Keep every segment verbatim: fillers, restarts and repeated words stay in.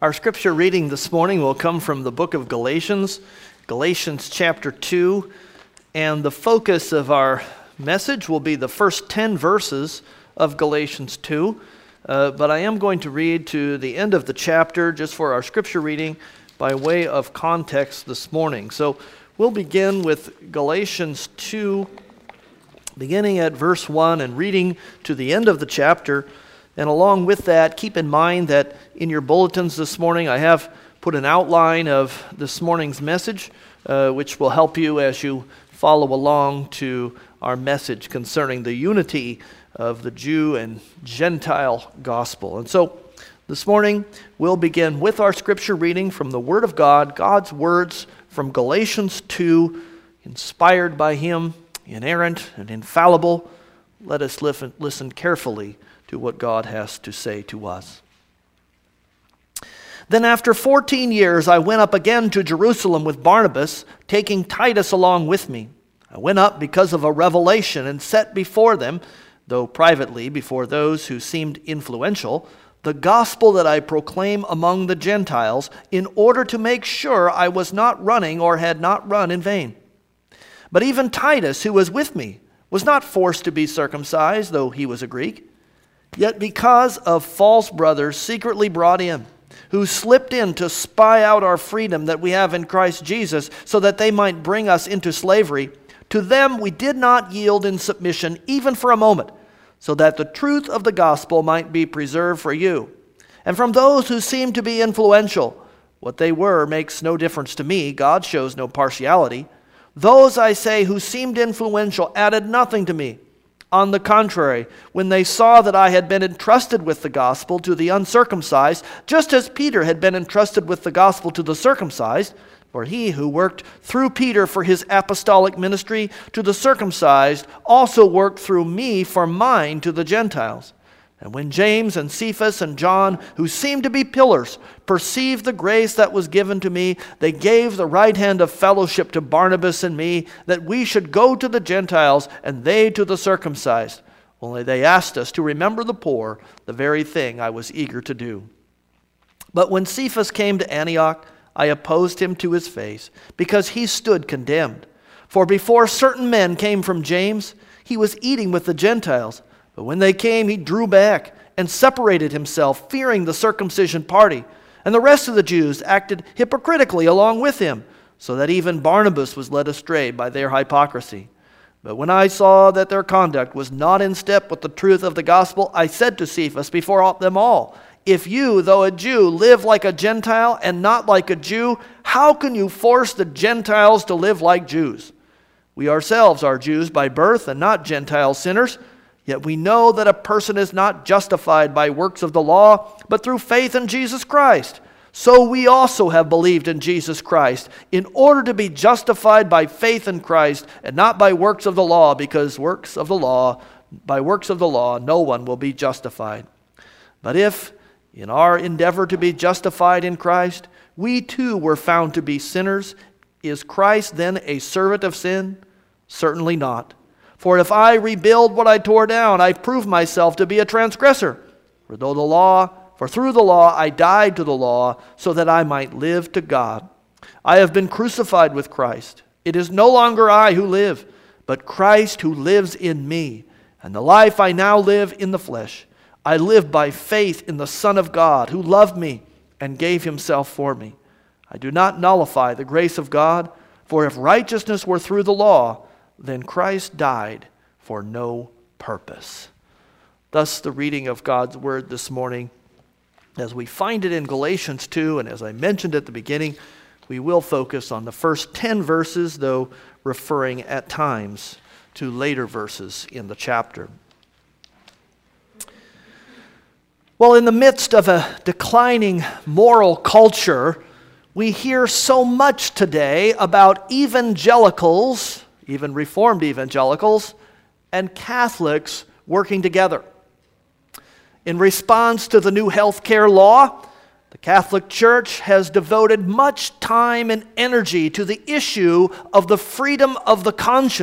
Our scripture reading this morning will come from the book of Galatians, Galatians chapter two, and the focus of our message will be the first ten verses of Galatians two, uh, but I am going to read to the end of the chapter just for our scripture reading by way of context this morning. So we'll begin with Galatians two, beginning at verse one and reading to the end of the chapter. And along with that, keep in mind that in your bulletins this morning, I have put an outline of this morning's message, uh, which will help you as you follow along to our message concerning the unity of the Jew and Gentile gospel. And so this morning, we'll begin with our scripture reading from the Word of God, God's words from Galatians two, inspired by Him, inerrant and infallible. Let us listen carefully to what God has to say to us. Then after fourteen years, I went up again to Jerusalem with Barnabas, taking Titus along with me. I went up because of a revelation and set before them, though privately before those who seemed influential, the gospel that I proclaim among the Gentiles, in order to make sure I was not running or had not run in vain. But even Titus, who was with me, was not forced to be circumcised, though he was a Greek. Yet because of false brothers secretly brought in, who slipped in to spy out our freedom that we have in Christ Jesus, so that they might bring us into slavery, to them we did not yield in submission even for a moment, so that the truth of the gospel might be preserved for you. And from those who seemed to be influential, what they were makes no difference to me. God shows no partiality. Those, I say, who seemed influential added nothing to me. On the contrary, when they saw that I had been entrusted with the gospel to the uncircumcised, just as Peter had been entrusted with the gospel to the circumcised, for he who worked through Peter for his apostolic ministry to the circumcised also worked through me for mine to the Gentiles. And when James and Cephas and John, who seemed to be pillars, perceived the grace that was given to me, they gave the right hand of fellowship to Barnabas and me, that we should go to the Gentiles and they to the circumcised. Only they asked us to remember the poor, the very thing I was eager to do. But when Cephas came to Antioch, I opposed him to his face, because he stood condemned. For before certain men came from James, he was eating with the Gentiles. But when they came, he drew back and separated himself, fearing the circumcision party. And the rest of the Jews acted hypocritically along with him, so that even Barnabas was led astray by their hypocrisy. But when I saw that their conduct was not in step with the truth of the gospel, I said to Cephas before them all, if you, though a Jew, live like a Gentile and not like a Jew, how can you force the Gentiles to live like Jews? We ourselves are Jews by birth and not Gentile sinners. Yet we know that a person is not justified by works of the law, but through faith in Jesus Christ. So we also have believed in Jesus Christ, in order to be justified by faith in Christ, and not by works of the law, because works of the law, by works of the law, no one will be justified. But if, in our endeavor to be justified in Christ, we too were found to be sinners, is Christ then a servant of sin? Certainly not. For if I rebuild what I tore down, I prove myself to be a transgressor. For though the law, for through the law I died to the law, so that I might live to God. I have been crucified with Christ. It is no longer I who live, but Christ who lives in me. And the life I now live in the flesh, I live by faith in the Son of God, who loved me and gave himself for me. I do not nullify the grace of God, for if righteousness were through the law, then Christ died for no purpose. Thus the reading of God's word this morning, as we find it in Galatians two, and as I mentioned at the beginning, we will focus on the first ten verses, though referring at times to later verses in the chapter. Well, in the midst of a declining moral culture, we hear so much today about evangelicals, even Reformed evangelicals, and Catholics working together. In response to the new health care law, the Catholic Church has devoted much time and energy to the issue of the freedom of the conscience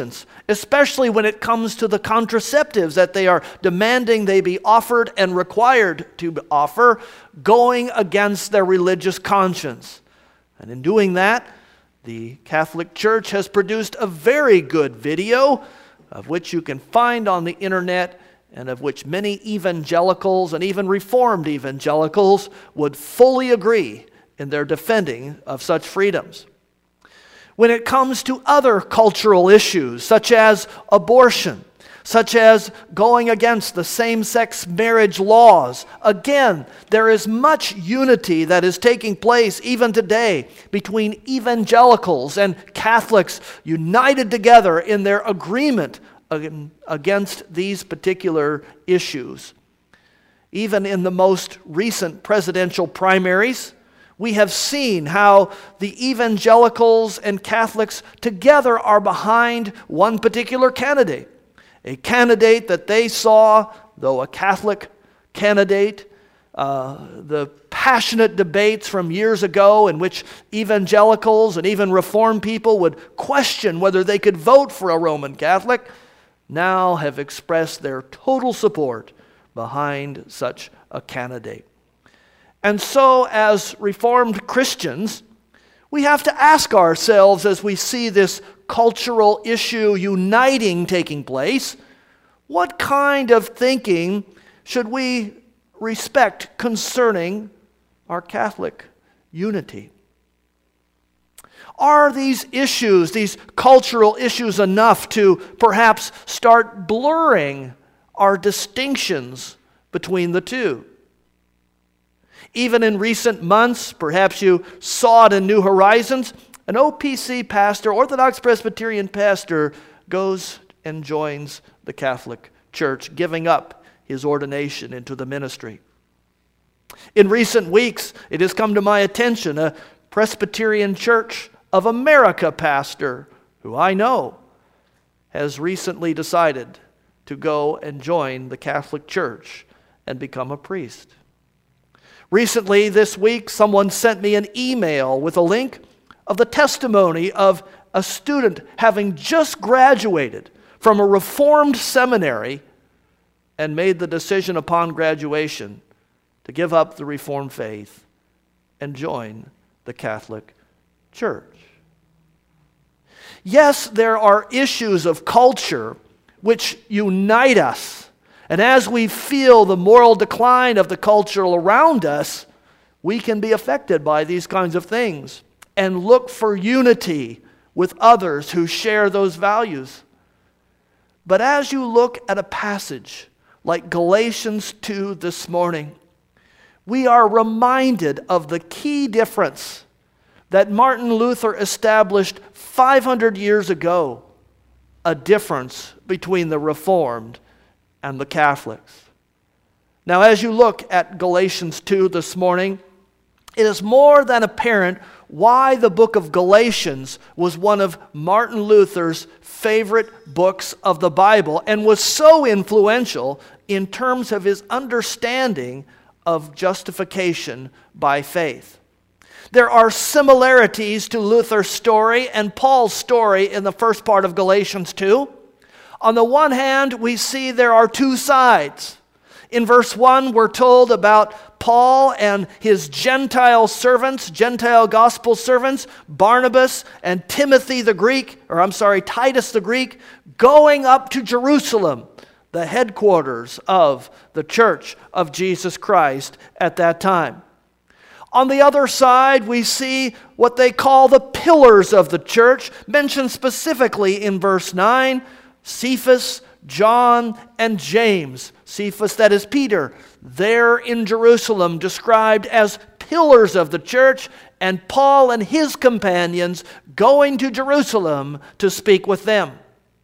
especially when it comes to the contraceptives that they are demanding they be offered and required to offer, going against their religious conscience. And in doing that, the Catholic Church has produced a very good video, of which you can find on the internet, and of which many evangelicals and even Reformed evangelicals would fully agree in their defending of such freedoms. When it comes to other cultural issues, such as abortion, such as going against the same-sex marriage laws, again, there is much unity that is taking place even today between evangelicals and Catholics united together in their agreement against these particular issues. Even in the most recent presidential primaries, we have seen how the evangelicals and Catholics together are behind one particular candidate. A candidate that they saw, though a Catholic candidate, uh, the passionate debates from years ago in which evangelicals and even Reformed people would question whether they could vote for a Roman Catholic, now have expressed their total support behind such a candidate. And so, as Reformed Christians, we have to ask ourselves as we see this cultural issue uniting taking place, what kind of thinking should we respect concerning our Catholic unity? Are these issues, these cultural issues, enough to perhaps start blurring our distinctions between the two? Even in recent months, perhaps you saw it in New Horizons, an O P C pastor, Orthodox Presbyterian pastor, goes and joins the Catholic Church, giving up his ordination into the ministry. In recent weeks, it has come to my attention, a Presbyterian Church of America pastor, who I know, has recently decided to go and join the Catholic Church and become a priest. Recently, this week, someone sent me an email with a link of the testimony of a student having just graduated from a Reformed seminary and made the decision upon graduation to give up the Reformed faith and join the Catholic Church. Yes, there are issues of culture which unite us. And as we feel the moral decline of the culture around us, we can be affected by these kinds of things and look for unity with others who share those values. But as you look at a passage like Galatians two this morning, we are reminded of the key difference that Martin Luther established five hundred years ago, a difference between the Reformed and the Catholics. Now, as you look at Galatians two this morning, it is more than apparent why the book of Galatians was one of Martin Luther's favorite books of the Bible and was so influential in terms of his understanding of justification by faith. There are similarities to Luther's story and Paul's story in the first part of Galatians two. On the one hand, we see there are two sides. In verse one, we're told about Paul and his Gentile servants, Gentile gospel servants, Barnabas and Timothy the Greek, or I'm sorry, Titus the Greek, going up to Jerusalem, the headquarters of the Church of Jesus Christ at that time. On the other side, we see what they call the pillars of the church, mentioned specifically in verse nine, Cephas, John, and James. Cephas, that is Peter, there in Jerusalem, described as pillars of the church, and Paul and his companions going to Jerusalem to speak with them.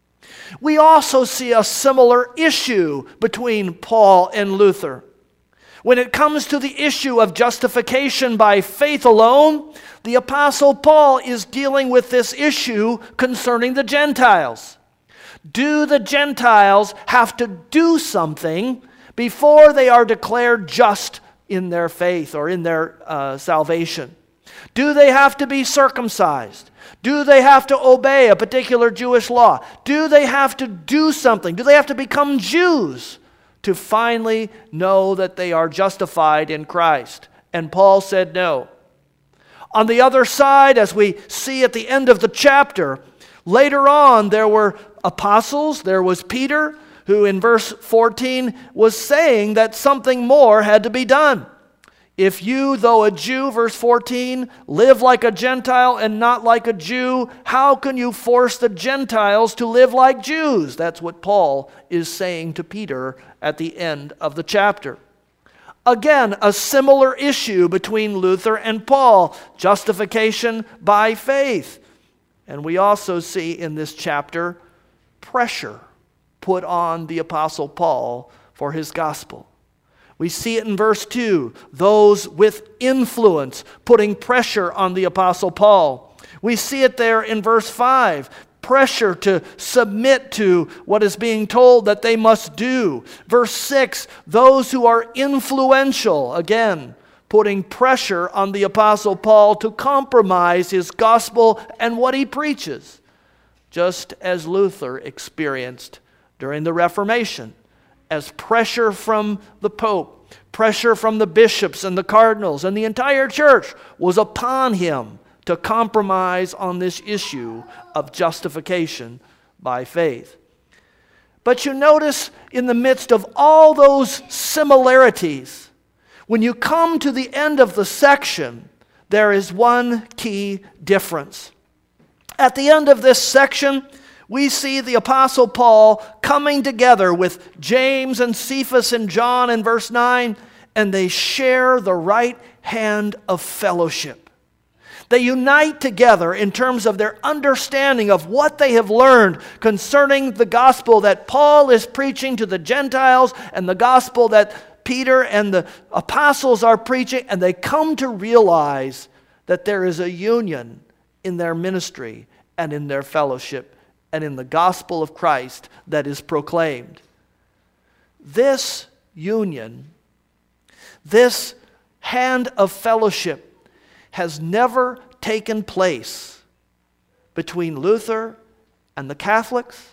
We also see a similar issue between Paul and Luther. When it comes to the issue of justification by faith alone, the Apostle Paul is dealing with this issue concerning the Gentiles. Do the Gentiles have to do something before they are declared just in their faith or in their uh, salvation? Do they have to be circumcised? Do they have to obey a particular Jewish law? Do they have to do something? Do they have to become Jews to finally know that they are justified in Christ? And Paul said no. On the other side, as we see at the end of the chapter, later on there were apostles, there was Peter, who in verse fourteen was saying that something more had to be done. If you, though a Jew, verse fourteen, live like a Gentile and not like a Jew, how can you force the Gentiles to live like Jews? That's what Paul is saying to Peter at the end of the chapter. Again, a similar issue between Luther and Paul, justification by faith. And we also see in this chapter pressure put on the Apostle Paul for his gospel. We see it in verse two, those with influence putting pressure on the Apostle Paul. We see it there in verse five, pressure to submit to what is being told that they must do. Verse six, those who are influential, again, putting pressure on the Apostle Paul to compromise his gospel and what he preaches, just as Luther experienced during the Reformation, as pressure from the Pope, pressure from the bishops and the cardinals and the entire church was upon him to compromise on this issue of justification by faith. But you notice in the midst of all those similarities, when you come to the end of the section, there is one key difference. At the end of this section, we see the Apostle Paul coming together with James and Cephas and John in verse nine, and they share the right hand of fellowship. They unite together in terms of their understanding of what they have learned concerning the gospel that Paul is preaching to the Gentiles and the gospel that Peter and the apostles are preaching, and they come to realize that there is a union in their ministry and in their fellowship and in the gospel of Christ that is proclaimed. This union, this hand of fellowship has never taken place between Luther and the Catholics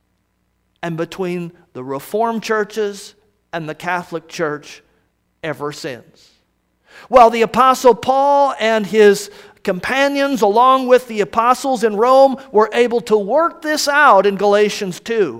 and between the Reformed churches and the Catholic Church ever since. While the Apostle Paul and his companions, along with the apostles in Rome, were able to work this out in Galatians two,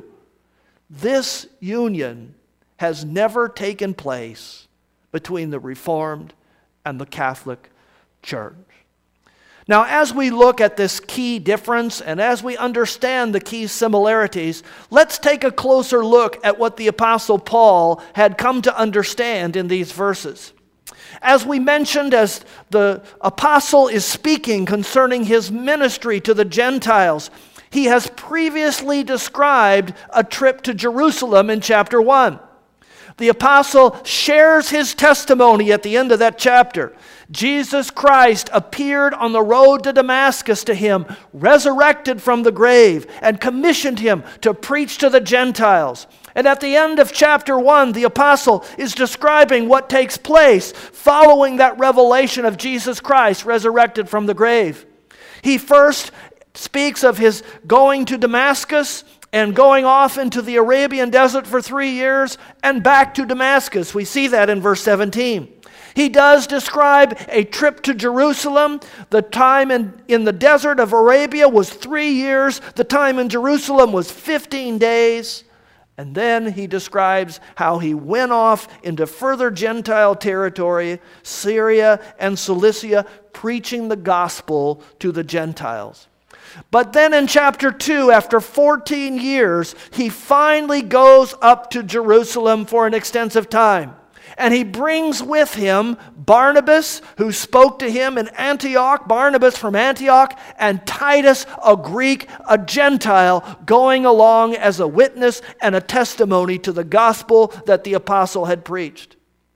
this union has never taken place between the Reformed and the Catholic Church. Now, as we look at this key difference and as we understand the key similarities, let's take a closer look at what the Apostle Paul had come to understand in these verses. As we mentioned, as the apostle is speaking concerning his ministry to the Gentiles, he has previously described a trip to Jerusalem in chapter one. The apostle shares his testimony at the end of that chapter. Jesus Christ appeared on the road to Damascus to him, resurrected from the grave, and commissioned him to preach to the Gentiles. And at the end of chapter one, the apostle is describing what takes place following that revelation of Jesus Christ resurrected from the grave. He first speaks of his going to Damascus and going off into the Arabian desert for three years and back to Damascus. We see that in verse seventeen. He does describe a trip to Jerusalem. The time in, in the desert of Arabia was three years. The time in Jerusalem was fifteen days. And then he describes how he went off into further Gentile territory, Syria and Cilicia, preaching the gospel to the Gentiles. But then in chapter two, after fourteen years, he finally goes up to Jerusalem for an extensive time. And he brings with him Barnabas, who spoke to him in Antioch, Barnabas from Antioch, and Titus, a Greek, a Gentile, going along as a witness and a testimony to the gospel that the apostle had preached.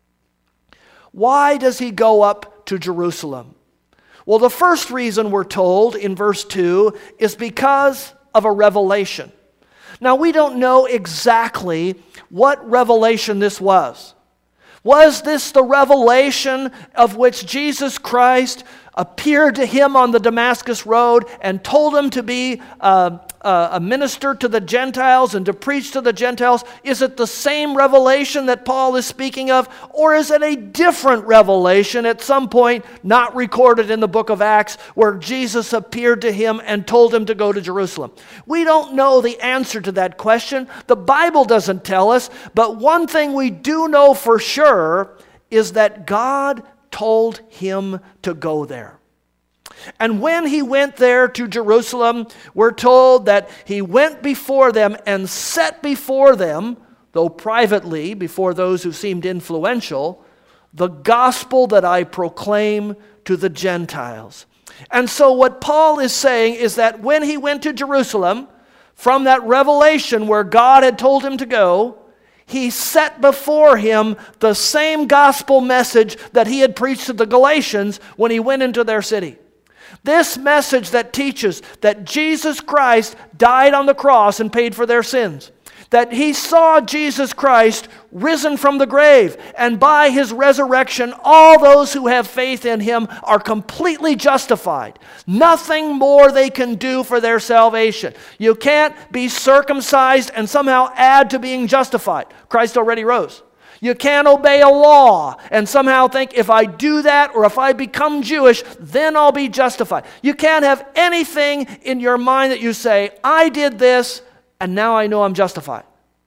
Why does he go up to Jerusalem? Well, the first reason we're told in verse two is because of a revelation. Now, we don't know exactly what revelation this was. Was this the revelation of which Jesus Christ appeared to him on the Damascus road and told him to be uh, uh, a minister to the Gentiles and to preach to the Gentiles? Is it the same revelation that Paul is speaking of? Or is it a different revelation at some point not recorded in the book of Acts where Jesus appeared to him and told him to go to Jerusalem? We don't know the answer to that question. The Bible doesn't tell us. But one thing we do know for sure is that God told him to go there. And when he went there to Jerusalem, we're told that he went before them and set before them, though privately, before those who seemed influential, the gospel that I proclaim to the Gentiles. And so what Paul is saying is that when he went to Jerusalem, from that revelation where God had told him to go, he set before him the same gospel message that he had preached to the Galatians when he went into their city. This message that teaches that Jesus Christ died on the cross and paid for their sins. That he saw Jesus Christ risen from the grave, and by his resurrection, all those who have faith in him are completely justified. Nothing more they can do for their salvation. You can't be circumcised and somehow add to being justified. Christ already rose. You can't obey a law and somehow think if I do that or if I become Jewish, then I'll be justified. You can't have anything in your mind that you say, I did this, and now I know I'm justified.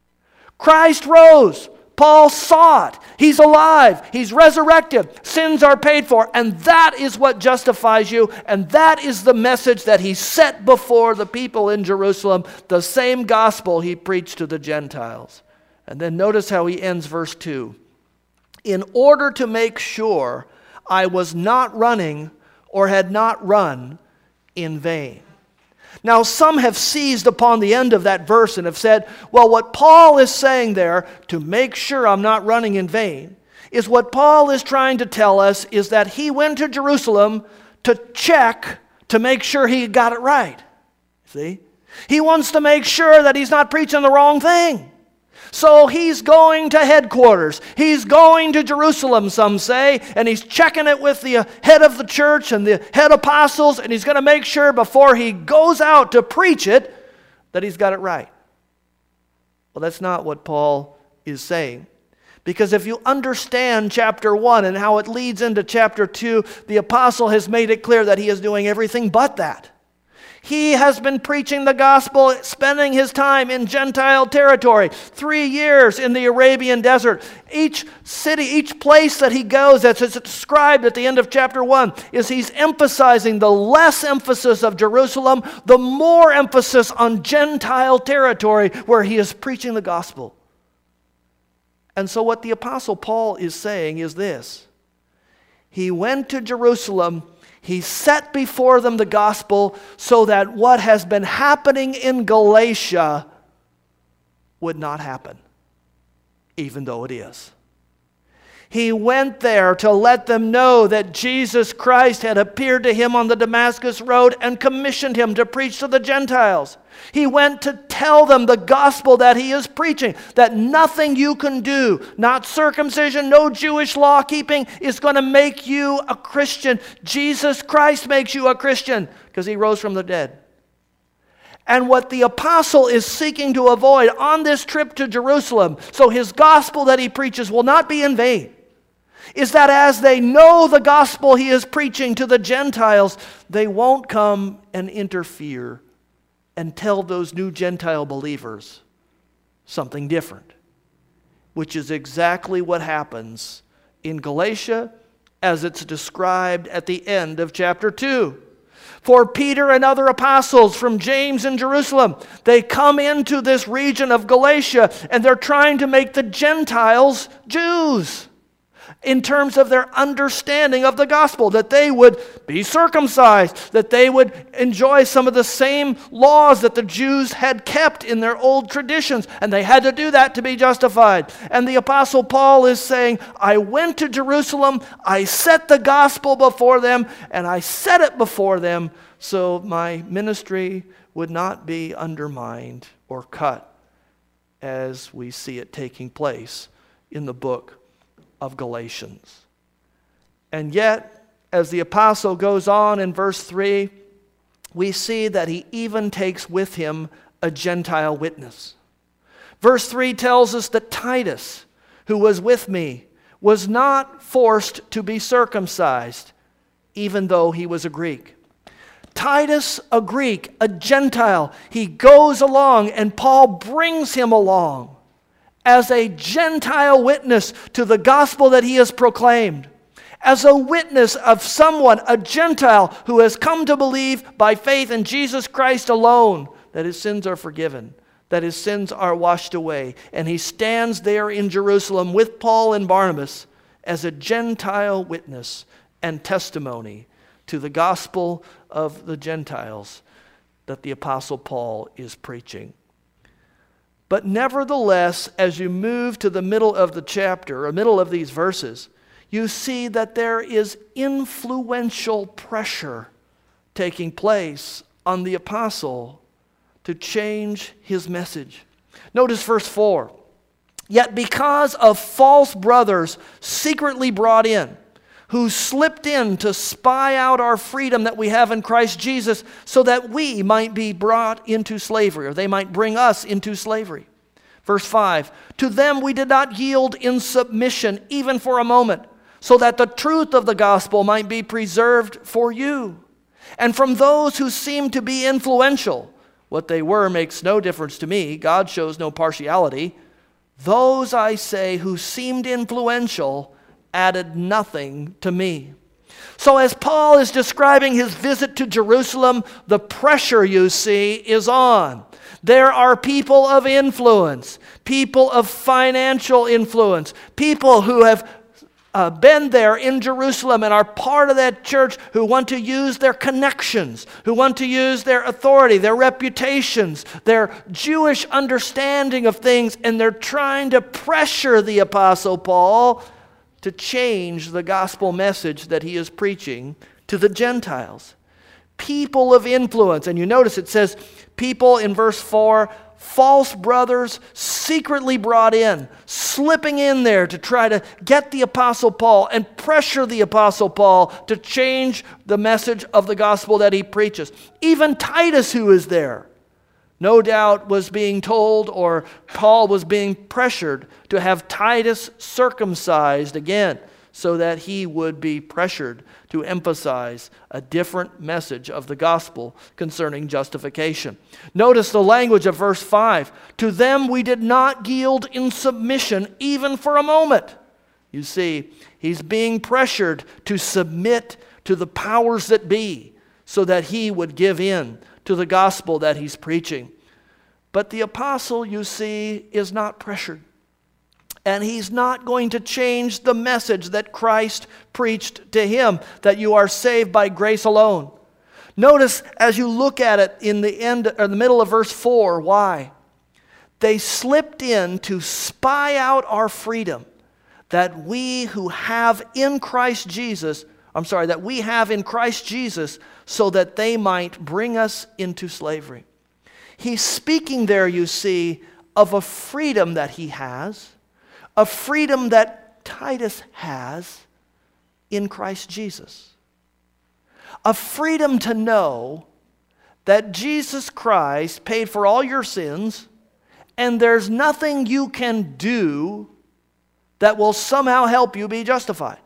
Christ rose. Paul saw it. He's alive. He's resurrected. Sins are paid for. And that is what justifies you. And that is the message that he set before the people in Jerusalem. The same gospel he preached to the Gentiles. And then notice how he ends verse two. In order to make sure I was not running or had not run in vain. Now, some have seized upon the end of that verse and have said, well, what Paul is saying there, to make sure I'm not running in vain, is what Paul is trying to tell us is that he went to Jerusalem to check to make sure he got it right. See? He wants to make sure that he's not preaching the wrong thing. So he's going to headquarters. He's going to Jerusalem, some say, and he's checking it with the head of the church and the head apostles, and he's going to make sure before he goes out to preach it that he's got it right. Well, that's not what Paul is saying. Because if you understand chapter one and how it leads into chapter two, the apostle has made it clear that he is doing everything but that. He has been preaching the gospel, spending his time in Gentile territory, three years in the Arabian desert. Each city, each place that he goes, as it's described at the end of chapter one, is he's emphasizing the less emphasis of Jerusalem, the more emphasis on Gentile territory where he is preaching the gospel. And so what the apostle Paul is saying is this. He went to Jerusalem. He set before them the gospel so that what has been happening in Galatia would not happen, even though it is. He went there to let them know that Jesus Christ had appeared to him on the Damascus road and commissioned him to preach to the Gentiles. He went to tell them the gospel that he is preaching, that nothing you can do, not circumcision, no Jewish law keeping, is going to make you a Christian. Jesus Christ makes you a Christian because he rose from the dead. And what the apostle is seeking to avoid on this trip to Jerusalem, so his gospel that he preaches will not be in vain, is that as they know the gospel he is preaching to the Gentiles, they won't come and interfere and tell those new Gentile believers something different, which is exactly what happens in Galatia as it's described at the end of chapter two. For Peter and other apostles from James in Jerusalem, they come into this region of Galatia and they're trying to make the Gentiles Jews in terms of their understanding of the gospel, that they would be circumcised, that they would enjoy some of the same laws that the Jews had kept in their old traditions, and they had to do that to be justified. And the apostle Paul is saying, I went to Jerusalem, I set the gospel before them, and I set it before them so my ministry would not be undermined or cut as we see it taking place in the book of Galatians. And yet, as the apostle goes on in verse three, we see that he even takes with him a Gentile witness. Verse three tells us that Titus, who was with me, was not forced to be circumcised, even though he was a Greek. Titus, a Greek, a Gentile, he goes along, and Paul brings him along as a Gentile witness to the gospel that he has proclaimed, as a witness of someone, a Gentile, who has come to believe by faith in Jesus Christ alone that his sins are forgiven, that his sins are washed away. And he stands there in Jerusalem with Paul and Barnabas as a Gentile witness and testimony to the gospel of the Gentiles that the Apostle Paul is preaching. But nevertheless, as you move to the middle of the chapter, or middle of these verses, you see that there is influential pressure taking place on the apostle to change his message. Notice verse four. Yet because of false brothers secretly brought in, who slipped in to spy out our freedom that we have in Christ Jesus, so that we might be brought into slavery, or they might bring us into slavery. Verse five, to them we did not yield in submission even for a moment, so that the truth of the gospel might be preserved for you. And from those who seemed to be influential, what they were makes no difference to me. God shows no partiality. Those, I say, who seemed influential added nothing to me. So as Paul is describing his visit to Jerusalem, the pressure, you see, is on. There are people of influence, people of financial influence, people who have Uh, been there in Jerusalem and are part of that church, who want to use their connections, who want to use their authority, their reputations, their Jewish understanding of things, and they're trying to pressure the Apostle Paul to change the gospel message that he is preaching to the Gentiles. People of influence. And you notice it says people in verse four, false brothers secretly brought in, slipping in there to try to get the Apostle Paul and pressure the Apostle Paul to change the message of the gospel that he preaches. Even Titus, who is there, no doubt was being told, or Paul was being pressured to have Titus circumcised again, so that he would be pressured to emphasize a different message of the gospel concerning justification. Notice the language of verse five. To them we did not yield in submission even for a moment. You see, he's being pressured to submit to the powers that be so that he would give in to the gospel that he's preaching. But the apostle, you see, is not pressured. And he's not going to change the message that Christ preached to him, that you are saved by grace alone. Notice as you look at it in the end or the middle of verse four, why? They slipped in to spy out our freedom, that we who have in Christ Jesus, I'm sorry, that we have in Christ Jesus, so that they might bring us into slavery. He's speaking there, you see, of a freedom that he has, a freedom that Titus has in Christ Jesus. A freedom to know that Jesus Christ paid for all your sins, and there's nothing you can do that will somehow help you be justified.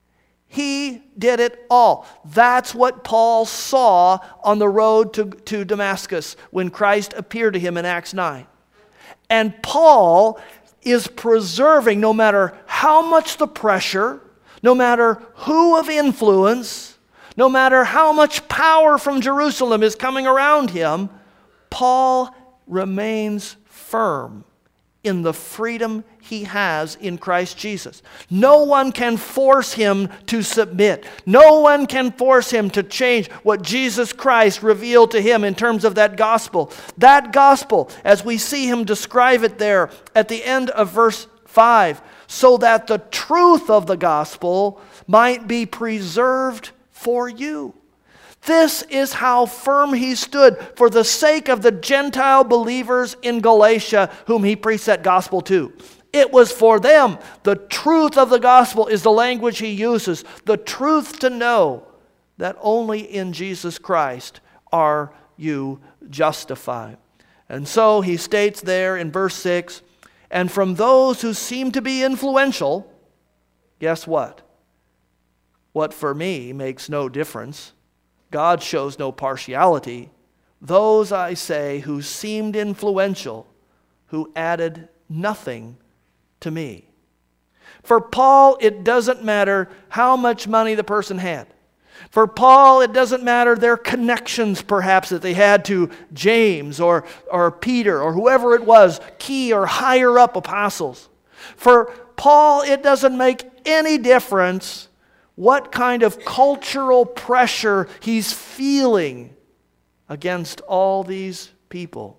He did it all. That's what Paul saw on the road to, to Damascus when Christ appeared to him in Acts nine. And Paul is preserving, no matter how much the pressure, no matter who of influence, no matter how much power from Jerusalem is coming around him, Paul remains firm in the freedom he has in Christ Jesus. No one can force him to submit. No one can force him to change what Jesus Christ revealed to him in terms of that gospel. That gospel, as we see him describe it there at the end of verse five, so that the truth of the gospel might be preserved for you. This is how firm he stood for the sake of the Gentile believers in Galatia whom he preached that gospel to. It was for them. The truth of the gospel is the language he uses. The truth to know that only in Jesus Christ are you justified. And so he states there in verse six, and from those who seem to be influential, guess what? What for me makes no difference. God shows no partiality. Those, I say, who seemed influential, who added nothing to me. For Paul, it doesn't matter how much money the person had. For Paul, it doesn't matter their connections, perhaps, that they had to James or, or Peter or whoever it was, key or higher up apostles. For Paul, it doesn't make any difference what kind of cultural pressure he's feeling against all these people.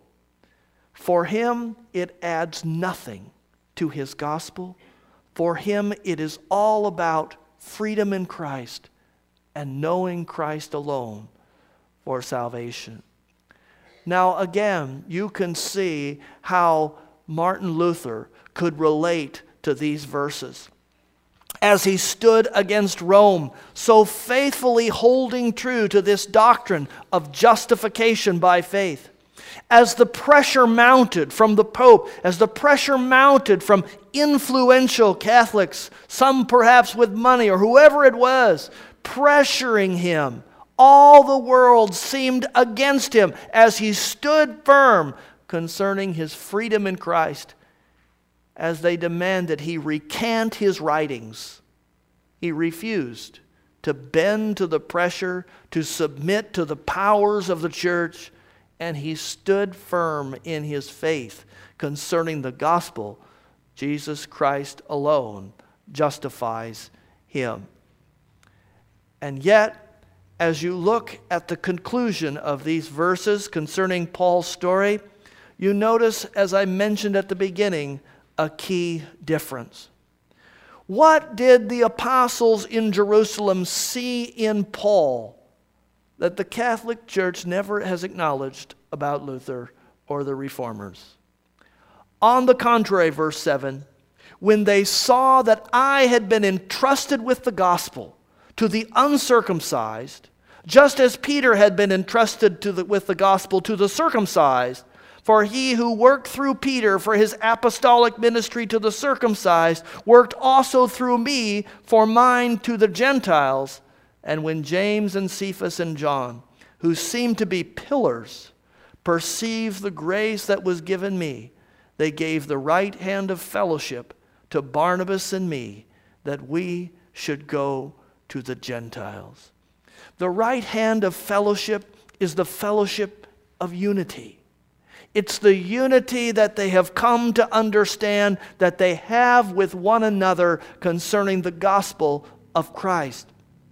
For him, it adds nothing to his gospel. For him, it is all about freedom in Christ and knowing Christ alone for salvation. Now again, you can see how Martin Luther could relate to these verses. As he stood against Rome, so faithfully holding true to this doctrine of justification by faith. As the pressure mounted from the Pope, as the pressure mounted from influential Catholics, some perhaps with money or whoever it was, pressuring him, all the world seemed against him as he stood firm concerning his freedom in Christ. As they demanded he recant his writings, he refused to bend to the pressure, to submit to the powers of the church, and he stood firm in his faith concerning the gospel. Jesus Christ alone justifies him. And yet, as you look at the conclusion of these verses concerning Paul's story, you notice, as I mentioned at the beginning, a key difference. What did the apostles in Jerusalem see in Paul that the Catholic Church never has acknowledged about Luther or the Reformers? On the contrary, verse seven, when they saw that I had been entrusted with the gospel to the uncircumcised, just as Peter had been entrusted to the, with the gospel to the circumcised, for he who worked through Peter for his apostolic ministry to the circumcised worked also through me for mine to the Gentiles. And when James and Cephas and John, who seemed to be pillars, perceived the grace that was given me, they gave the right hand of fellowship to Barnabas and me, that we should go to the Gentiles. The right hand of fellowship is the fellowship of unity. It's the unity that they have come to understand that they have with one another concerning the gospel of Christ.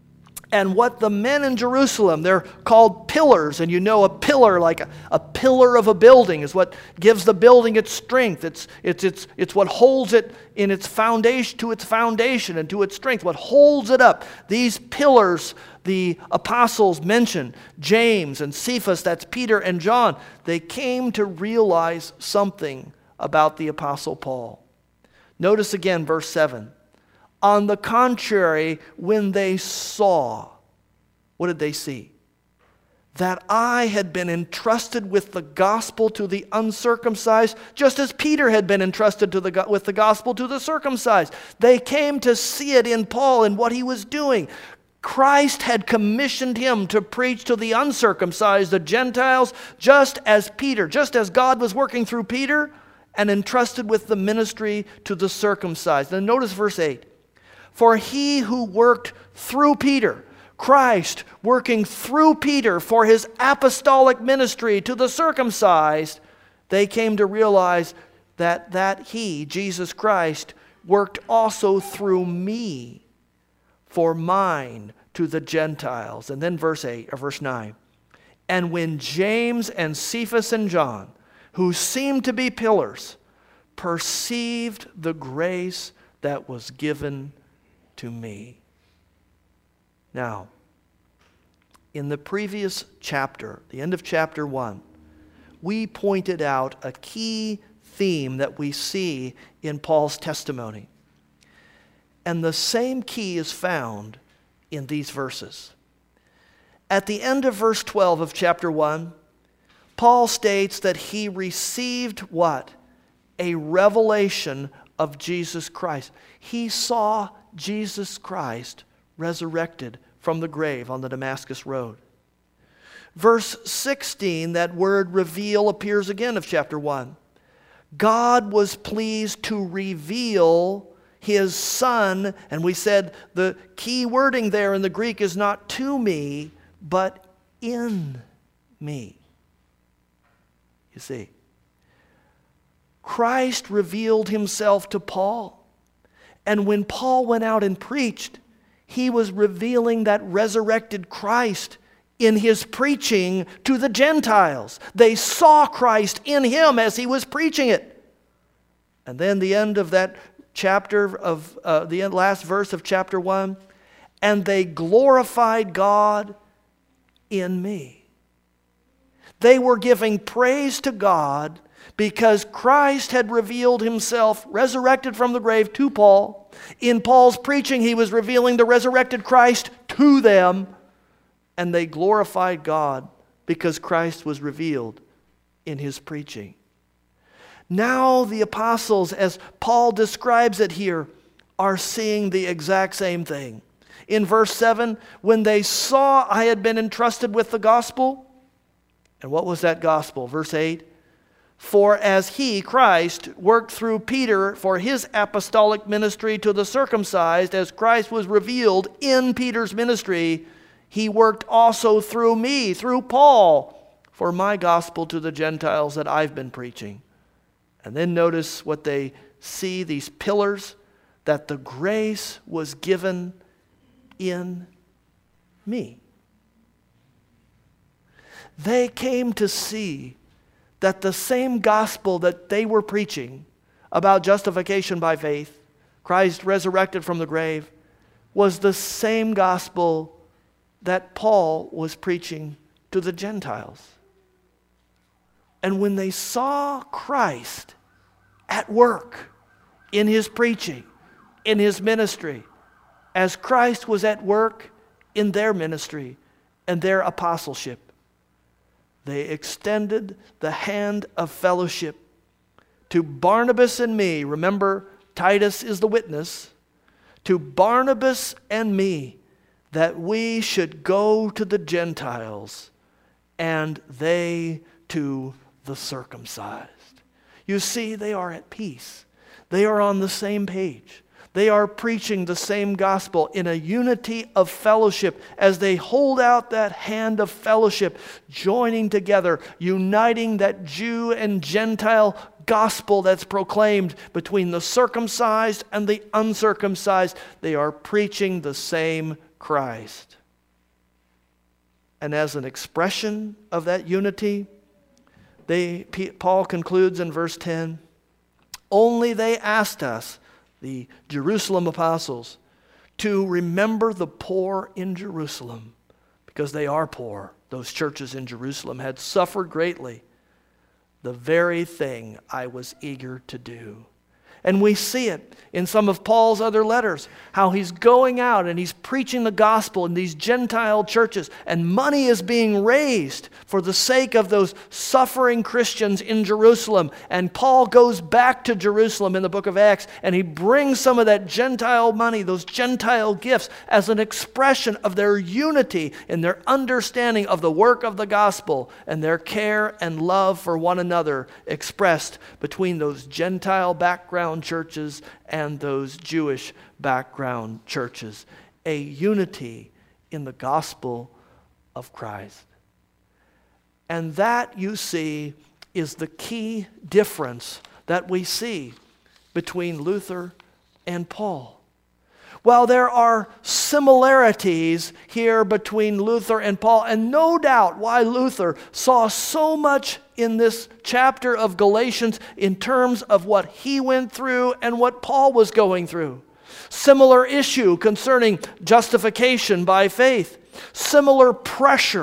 And what the men in Jerusalem, they're called pillars, and you know a pillar, like a, a pillar of a building, is what gives the building its strength. It's, it's, it's, it's what holds it in its foundation, to its foundation and to its strength, what holds it up. These pillars, the apostles mentioned, James and Cephas, that's Peter and John, they came to realize something about the apostle Paul. Notice again verse seven. On the contrary, when they saw, what did they see? That I had been entrusted with the gospel to the uncircumcised, just as Peter had been entrusted to the, with the gospel to the circumcised. They came to see it in Paul and what he was doing. Christ had commissioned him to preach to the uncircumcised, the Gentiles, just as Peter, just as God was working through Peter and entrusted with the ministry to the circumcised. Then notice verse eight. For he who worked through Peter, Christ working through Peter for his apostolic ministry to the circumcised, they came to realize that that he, Jesus Christ, worked also through me for mine to the Gentiles. And then verse eight or verse nine. And when James and Cephas and John, who seemed to be pillars, perceived the grace that was given to me. Now, in the previous chapter, the end of chapter one, we pointed out a key theme that we see in Paul's testimony. And the same key is found in these verses. At the end of verse twelve of chapter one, Paul states that he received what? A revelation of Jesus Christ. He saw Jesus Christ resurrected from the grave on the Damascus road. Verse sixteen, that word reveal appears again of chapter one. God was pleased to reveal His Son, and we said the key wording there in the Greek is not to me, but in me. You see, Christ revealed Himself to Paul, and when Paul went out and preached, he was revealing that resurrected Christ in his preaching to the Gentiles. They saw Christ in him as he was preaching it. And then the end of that chapter of uh, the last verse of chapter one, and they glorified God in me. They were giving praise to God because Christ had revealed Himself resurrected from the grave to Paul. In Paul's preaching, he was revealing the resurrected Christ to them, and they glorified God because Christ was revealed in his preaching. Now the apostles, as Paul describes it here, are seeing the exact same thing. In verse seven, when they saw I had been entrusted with the gospel, and what was that gospel? Verse eight, for as he, Christ, worked through Peter for his apostolic ministry to the circumcised, as Christ was revealed in Peter's ministry, He worked also through me, through Paul, for my gospel to the Gentiles that I've been preaching. And then notice what they see, these pillars, that the grace was given in me. They came to see that the same gospel that they were preaching about justification by faith, Christ resurrected from the grave, was the same gospel that Paul was preaching to the Gentiles. And when they saw Christ at work in his preaching, in his ministry, as Christ was at work in their ministry and their apostleship, they extended the hand of fellowship to Barnabas and me. Remember, Titus is the witness. To Barnabas and me, that we should go to the Gentiles and they to the circumcised. You see, they are at peace. They are on the same page. They are preaching the same gospel in a unity of fellowship as they hold out that hand of fellowship, joining together, uniting that Jew and Gentile gospel that's proclaimed between the circumcised and the uncircumcised. They are preaching the same Christ. And as an expression of that unity, they, Paul concludes in verse ten, only they asked us, the Jerusalem apostles, to remember the poor in Jerusalem, because they are poor. Those churches in Jerusalem had suffered greatly. The very thing I was eager to do. And we see it in some of Paul's other letters, how he's going out and he's preaching the gospel in these Gentile churches, and money is being raised for the sake of those suffering Christians in Jerusalem. And Paul goes back to Jerusalem in the book of Acts, and he brings some of that Gentile money, those Gentile gifts, as an expression of their unity in their understanding of the work of the gospel and their care and love for one another expressed between those Gentile background churches and those Jewish background churches. A unity in the gospel of Christ. And that, you see, is the key difference that we see between Luther and Paul. While there are similarities here between Luther and Paul, and no doubt why Luther saw so much in this chapter of Galatians in terms of what he went through and what Paul was going through. Similar issue concerning justification by faith. Similar pressure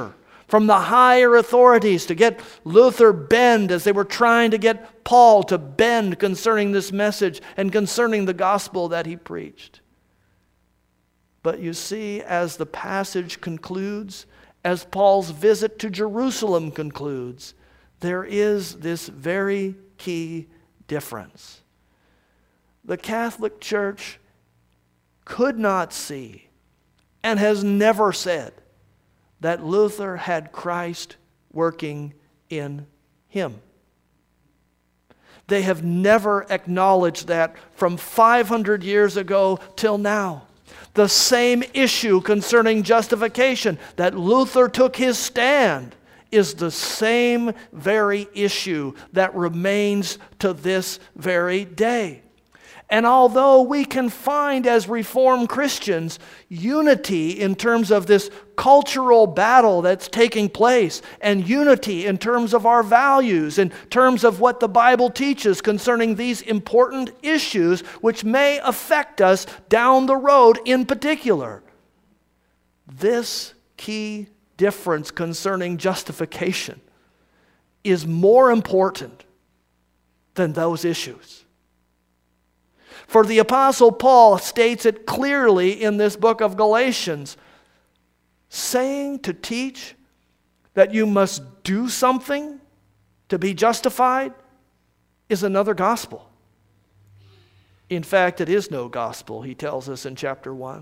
from the higher authorities to get Luther bend as they were trying to get Paul to bend concerning this message and concerning the gospel that he preached. But you see, as the passage concludes, as Paul's visit to Jerusalem concludes, there is this very key difference. The Catholic Church could not see and has never said that Luther had Christ working in him. They have never acknowledged that from five hundred years ago till now. The same issue concerning justification that Luther took his stand is the same very issue that remains to this very day. And although we can find as Reformed Christians unity in terms of this cultural battle that's taking place, and unity in terms of our values, in terms of what the Bible teaches concerning these important issues which may affect us down the road in particular, this key difference concerning justification is more important than those issues. For the Apostle Paul states it clearly in this book of Galatians, saying to teach that you must do something to be justified is another gospel. In fact, it is no gospel, he tells us in chapter one.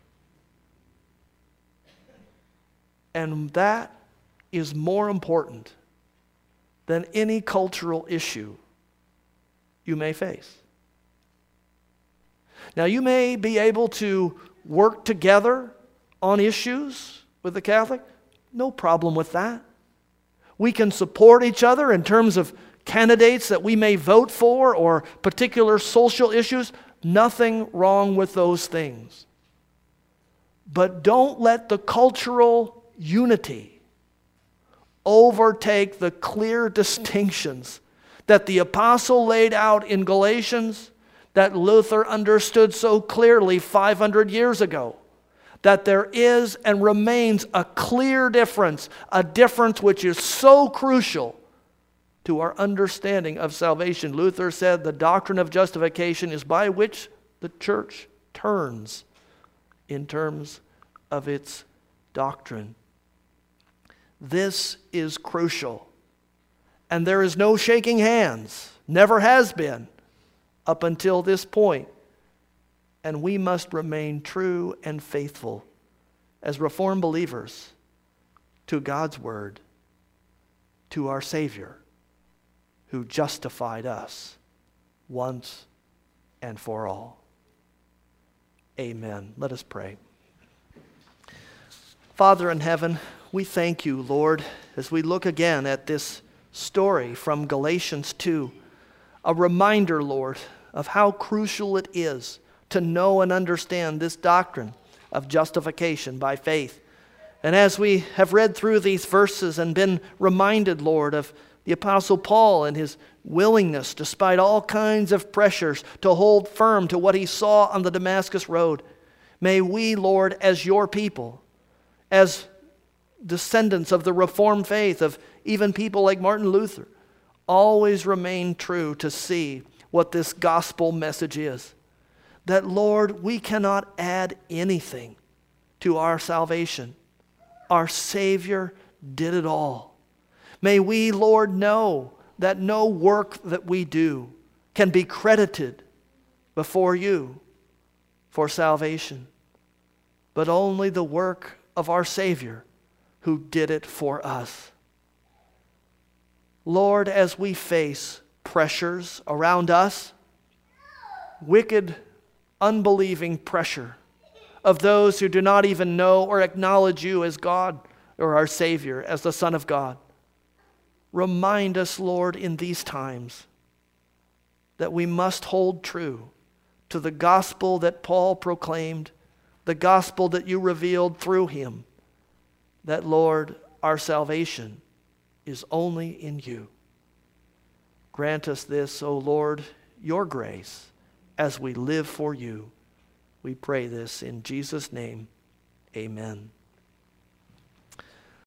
And that is more important than any cultural issue you may face. Now, you may be able to work together on issues with the Catholic. No problem with that. We can support each other in terms of candidates that we may vote for or particular social issues. Nothing wrong with those things. But don't let the cultural unity overtake the clear distinctions that the apostle laid out in Galatians, that Luther understood so clearly five hundred years ago. That there is and remains a clear difference, a difference which is so crucial to our understanding of salvation. Luther said the doctrine of justification is by which the church turns in terms of its doctrine. This is crucial. And there is no shaking hands, never has been, up until this point. And we must remain true and faithful as Reformed believers to God's Word, to our Savior, who justified us once and for all. Amen. Let us pray. Father in heaven, we thank you, Lord, as we look again at this story from Galatians two, a reminder, Lord, of how crucial it is to know and understand this doctrine of justification by faith. And as we have read through these verses and been reminded, Lord, of the Apostle Paul and his willingness, despite all kinds of pressures, to hold firm to what he saw on the Damascus road, may we, Lord, as your people, as descendants of the Reformed faith, of even people like Martin Luther, always remain true to see what this gospel message is. That, Lord, we cannot add anything to our salvation. Our Savior did it all. May we, Lord, know that no work that we do can be credited before you for salvation, but only the work of our Savior who did it for us. Lord, as we face pressures around us, wicked, unbelieving pressure of those who do not even know or acknowledge you as God or our Savior, as the Son of God. Remind us, Lord, in these times that we must hold true to the gospel that Paul proclaimed, the gospel that you revealed through him, that, Lord, our salvation is only in you. Grant us this, O Lord, your grace, as we live for you. We pray this in Jesus' name. Amen.